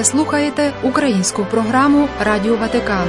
слухаєте українську програму Радіо Ватикану.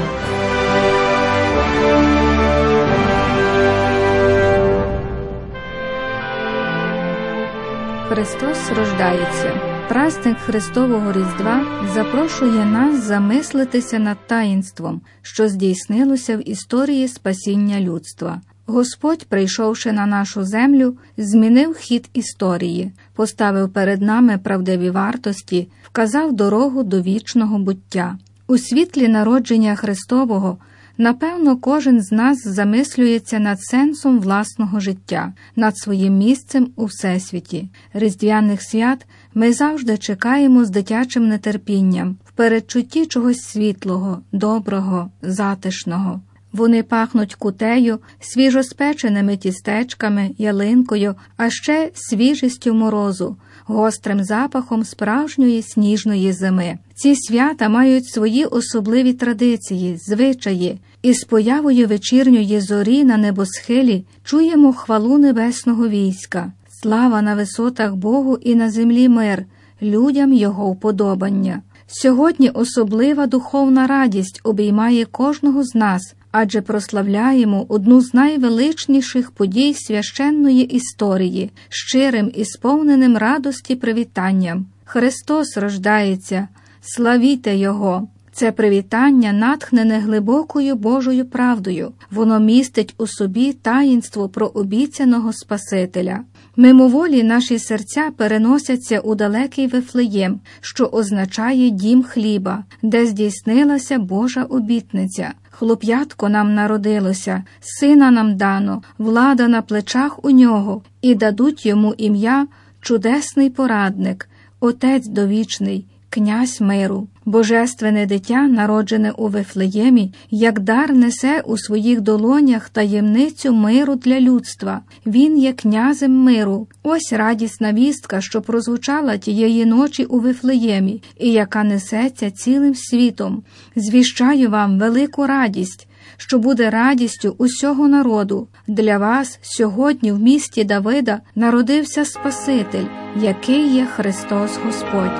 Христос рождається. Праздник Христового Різдва запрошує нас замислитися над таїнством, що здійснилося в історії спасіння людства. Господь, прийшовши на нашу землю, змінив хід історії, поставив перед нами правдиві вартості, вказав дорогу до вічного буття. У світлі народження Христового, напевно, кожен з нас замислюється над сенсом власного життя, над своїм місцем у Всесвіті. Різдвяних свят ми завжди чекаємо з дитячим нетерпінням, в передчутті чогось світлого, доброго, затишного. Вони пахнуть кутею, свіжоспеченими тістечками, ялинкою, а ще свіжістю морозу, гострим запахом справжньої сніжної зими. Ці свята мають свої особливі традиції, звичаї, і з появою вечірньої зорі на небосхилі чуємо хвалу небесного війська. Слава на висотах Богу і на землі мир, людям Його вподобання. Сьогодні особлива духовна радість обіймає кожного з нас, адже прославляємо одну з найвеличніших подій священної історії, щирим і сповненим радості привітанням. Христос рождається, славіте Його! Це привітання натхнене глибокою Божою правдою. Воно містить у собі таїнство про обіцяного Спасителя. Мимоволі наші серця переносяться у далекий Вифлеєм, що означає «дім хліба», де здійснилася Божа обітниця. Хлоп'ятко нам народилося, сина нам дано, влада на плечах у нього, і дадуть йому ім'я «Чудесний порадник», «Отець довічний», «Князь миру». Божественне дитя, народжене у Вифлеємі, як дар несе у своїх долонях таємницю миру для людства. Він є князем миру. Ось радісна вістка, що прозвучала тієї ночі у Вифлеємі, і яка несеться цілим світом. Звіщаю вам велику радість, що буде радістю усього народу. Для вас сьогодні в місті Давида народився Спаситель, який є Христос Господь.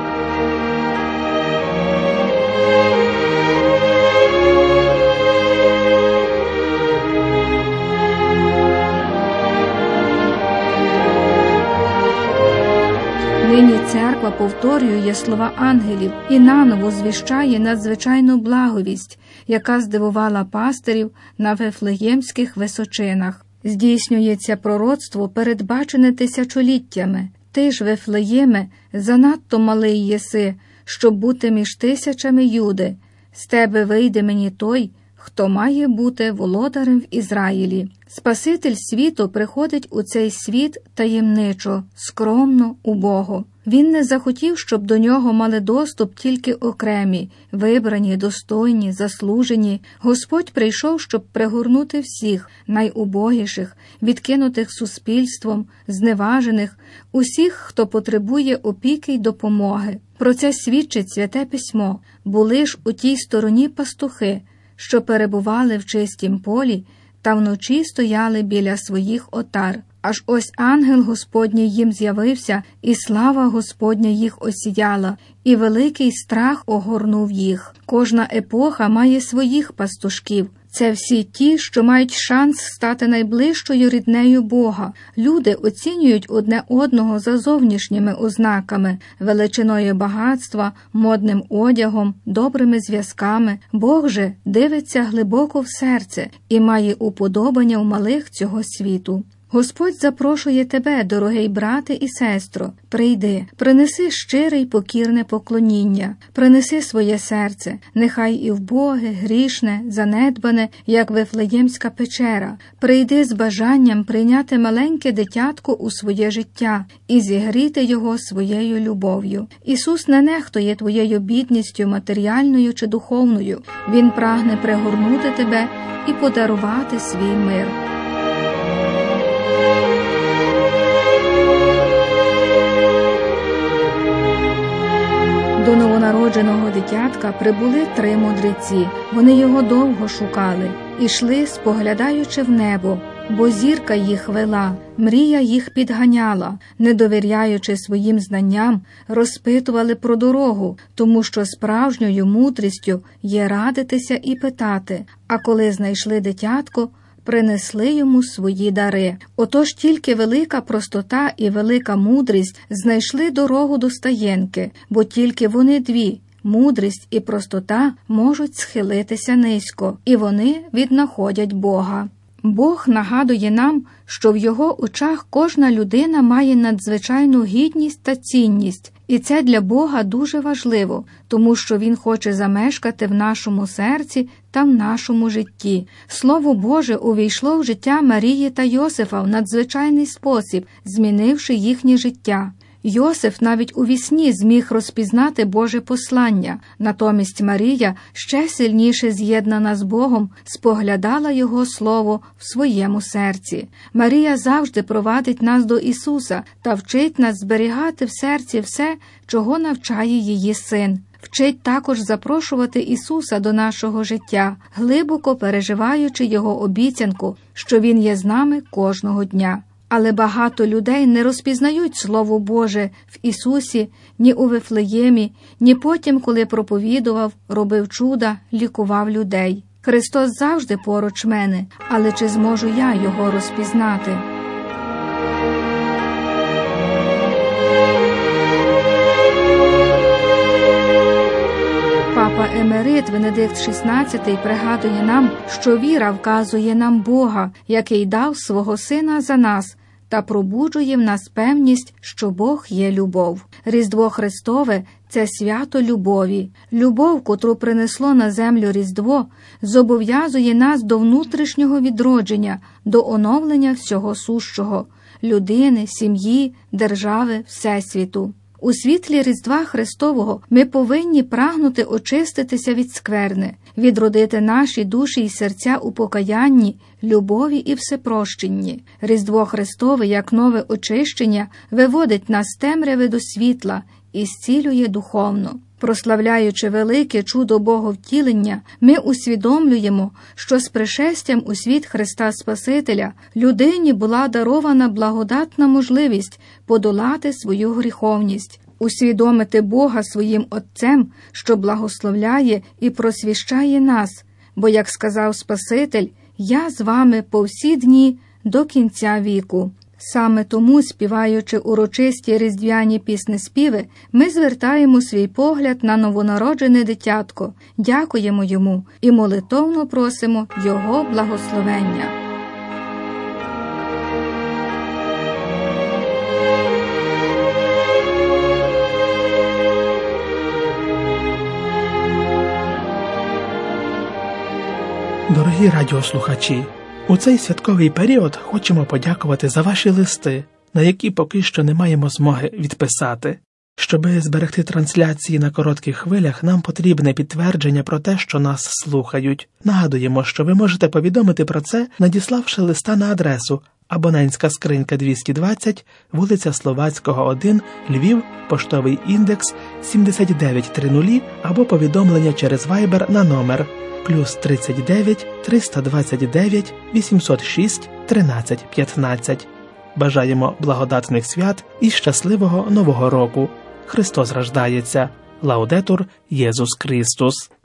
Нині церква повторює слова ангелів і наново звіщає надзвичайну благовість, яка здивувала пастирів на Вифлеємських височинах. Здійснюється пророцтво, передбачене тисячоліттями. Ти ж, Вифлеєме, занадто малий єси, щоб бути між тисячами Юди. З тебе вийде мені той, хто має бути володарем в Ізраїлі. Спаситель світу приходить у цей світ таємничо, скромно, убого. Він не захотів, щоб до нього мали доступ тільки окремі, вибрані, достойні, заслужені. Господь прийшов, щоб пригорнути всіх, найубогіших, відкинутих суспільством, зневажених, усіх, хто потребує опіки й допомоги. Про це свідчить Святе Письмо. Були ж у тій стороні пастухи, що перебували в чистім полі та вночі стояли біля своїх отар. Аж ось ангел Господній їм з'явився, і слава Господня їх осіяла, і великий страх огорнув їх. Кожна епоха має своїх пастушків. Це всі ті, що мають шанс стати найближчою ріднею Бога. Люди оцінюють одне одного за зовнішніми ознаками, величиною багатства, модним одягом, добрими зв'язками. Бог же дивиться глибоко в серце і має уподобання в малих цього світу. Господь запрошує тебе, дорогий брате і сестро, прийди, принеси щире й покірне поклоніння, принеси своє серце, нехай і вбоге, грішне, занедбане, як Вифлеємська печера. Прийди з бажанням прийняти маленьке дитятко у своє життя і зігріти його своєю любов'ю. Ісус не нехтує твоєю бідністю матеріальною чи духовною. Він прагне пригорнути тебе і подарувати свій мир. До новонародженого дитятка прибули 3 мудреці. Вони його довго шукали, ішли, споглядаючи в небо, бо зірка їх вела, мрія їх підганяла, не довіряючи своїм знанням, розпитували про дорогу, тому що справжньою мудрістю є радитися і питати, а коли знайшли дитятко, принесли йому свої дари. Отож тільки велика простота і велика мудрість знайшли дорогу до стаєнки, бо тільки вони дві, мудрість і простота, можуть схилитися низько, і вони віднаходять Бога. Бог нагадує нам, що в Його очах кожна людина має надзвичайну гідність та цінність, і це для Бога дуже важливо, тому що Він хоче замешкати в нашому серці та в нашому житті. Слово Боже увійшло в життя Марії та Йосифа в надзвичайний спосіб, змінивши їхнє життя. Йосиф навіть у вісні зміг розпізнати Боже послання, натомість Марія, ще сильніше з'єднана з Богом, споглядала Його Слово в своєму серці. Марія завжди провадить нас до Ісуса та вчить нас зберігати в серці все, чого навчає її Син. Вчить також запрошувати Ісуса до нашого життя, глибоко переживаючи Його обіцянку, що Він є з нами кожного дня. Але багато людей не розпізнають Слово Боже в Ісусі ні у Вифлеємі, ні потім, коли проповідував, робив чуда, лікував людей. Христос завжди поруч мене, але чи зможу я Його розпізнати? Папа Емерит Венедикт XVI пригадує нам, що віра вказує нам Бога, який дав свого Сина за нас, та пробуджує в нас певність, що Бог є любов. Різдво Христове – це свято любові. Любов, котру принесло на землю Різдво, зобов'язує нас до внутрішнього відродження, до оновлення всього сущого – людини, сім'ї, держави, всесвіту. У світлі Різдва Христового ми повинні прагнути очиститися від скверни, відродити наші душі й серця у покаянні, любові і всепрощенні. Різдво Христове, як нове очищення, виводить нас з темряви до світла і зцілює духовно. Прославляючи велике чудо Боговтілення, ми усвідомлюємо, що з пришестям у світ Христа Спасителя людині була дарована благодатна можливість подолати свою гріховність, усвідомити Бога своїм Отцем, що благословляє і просвіщає нас, бо, як сказав Спаситель, «Я з вами по всі дні до кінця віку». Саме тому, співаючи урочисті різдвяні піснеспіви, ми звертаємо свій погляд на новонароджене дитятко, дякуємо йому і молитовно просимо Його благословення. Дорогі радіослухачі, у цей святковий період хочемо подякувати за ваші листи, на які поки що не маємо змоги відписати. Щоби зберегти трансляції на коротких хвилях, нам потрібне підтвердження про те, що нас слухають. Нагадуємо, що ви можете повідомити про це, надіславши листа на адресу абонентська скринька 220, вулиця Словацького, 1, Львів, поштовий індекс 7930 або повідомлення через Viber на номер +39 329 806 13 15. Бажаємо благодатних свят і щасливого Нового року. Христос рождається. Лаудетур Єсус Христос.